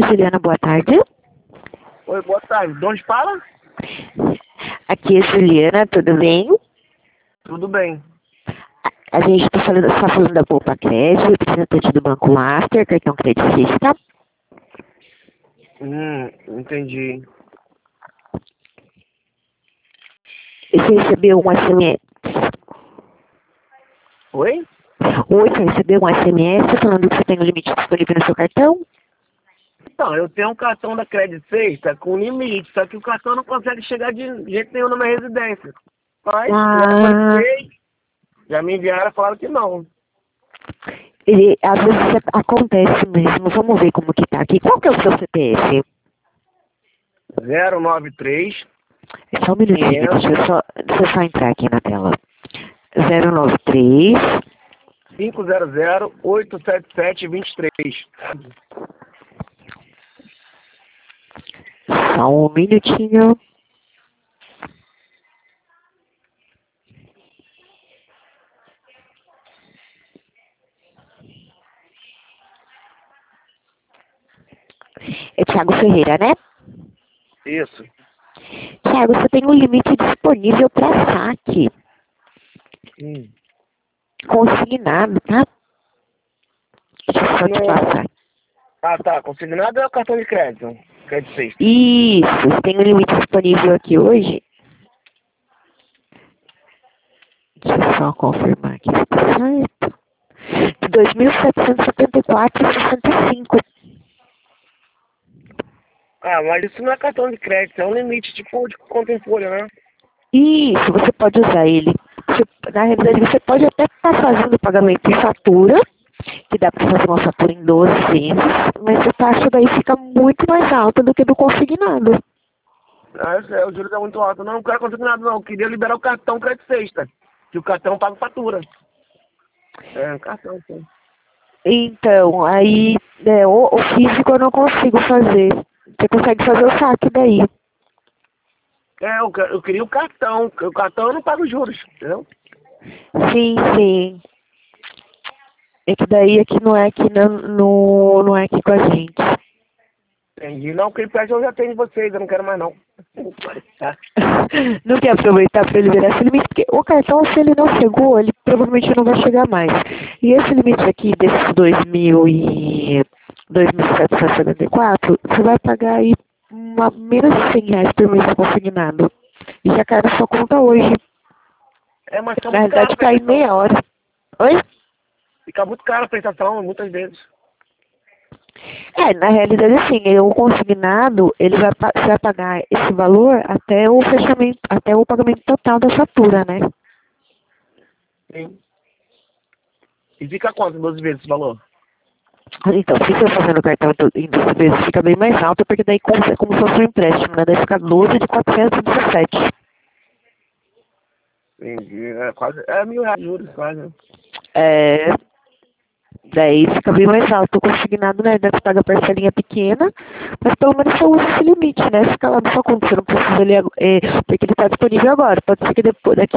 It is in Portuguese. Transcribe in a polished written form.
Juliana, boa tarde. Oi, boa tarde. De onde fala? Aqui é Juliana, tudo bem? Tudo bem. A gente está falando da Poupa Crédito, representante do Banco Master, cartão credicista. Entendi. E você recebeu um SMS? Oi? Oi, você recebeu um SMS falando que você tem um limite disponível no seu cartão? Então, eu tenho um cartão da Credit Sexta com limite, só que o cartão não consegue chegar de jeito nenhum na minha residência. Mas, já me enviaram e falaram que não. Às vezes acontece mesmo. Vamos ver como que tá aqui. Qual que é o seu CPF? 093 É só um minutinho, deixa eu só entrar aqui na tela. 093 500 877 23. Só um minutinho. É Thiago Ferreira, né? Isso. Thiago, você tem um limite disponível para saque. Consignado, tá? Deixa eu só te passar. Ah, tá. Consignado é o cartão de crédito. Credit Sexta. Isso, você tem um limite disponível aqui hoje. Deixa eu só confirmar aqui se está certo. De 2.774,65. Ah, mas isso não é cartão de crédito, é um limite tipo de conta em folha, né? Isso, você pode usar ele. Na realidade, você pode até estar fazendo pagamento em fatura, que dá para fazer uma fatura em 12 vezes, mas a taxa daí fica muito mais alta do que do consignado. Ah, eu sei, o juros é muito alto. Não quero consignado, não. Eu queria liberar o cartão Credit Sexta, que o cartão paga fatura. É, cartão, sim. Então, aí, o físico eu não consigo fazer. Você consegue fazer o saque daí. É, eu queria o cartão. O cartão eu não pago juros, entendeu? Sim, sim. É que daí aqui não é aqui não é aqui com a gente. Entendi. Não, o Cripet eu já tenho de vocês, eu não quero mais não. Não quer aproveitar para liberar esse limite, porque o cartão, se ele não chegou, ele provavelmente não vai chegar mais. E esse limite aqui, desses 2.774, você vai pagar aí menos de R$ 100 por mês consignado. E já cai na sua conta hoje. É, mas fica Na muito caro realidade, a cai em prestação. meia hora. Oi? Fica muito caro a prestação, muitas vezes. Na realidade, assim, o consignado, você vai pagar esse valor até o fechamento, até o pagamento total da fatura, né? Sim. E fica quanto 12 vezes esse valor? Então, se você fazendo o cartão em 12 vezes, fica bem mais alto, porque daí é como se fosse um empréstimo, né? Daí fica 12 de 417. Entendi. É quase. É R$ 1.000 de juros, quase, né? Daí fica bem mais alto o consignado, né? Daí você paga a parcelinha pequena, mas pelo menos você usa esse limite, né? Fica lá na sua conta, você não precisa porque ele está disponível agora. Pode ser que depois, daqui